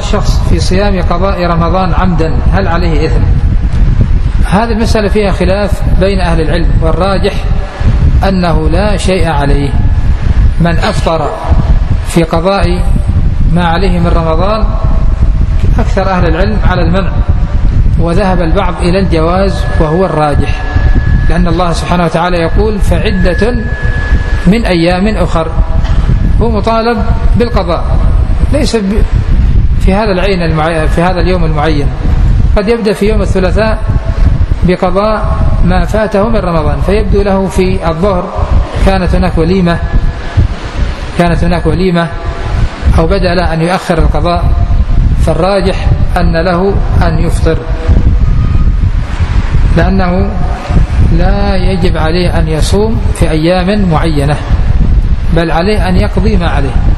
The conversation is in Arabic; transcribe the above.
الشخص في صيام قضاء رمضان عمدا هل عليه إثم؟ هذه المسألة فيها خلاف بين أهل العلم، والراجح أنه لا شيء عليه. من أفطر في قضاء ما عليه من رمضان أكثر أهل العلم على المنع، وذهب البعض إلى الجواز وهو الراجح، لأن الله سبحانه وتعالى يقول فعدة من أيام أخر. هو مطالب بالقضاء، ليس في هذا العين في هذا اليوم المعين. قد يبدأ في يوم الثلاثاء بقضاء ما فاته من رمضان، فيبدو له في الظهر كانت هناك وليمة أو بدأ له أن يؤخر القضاء، فالراجح أن له أن يفطر، لأنه لا يجب عليه أن يصوم في أيام معينة، بل عليه أن يقضي ما عليه.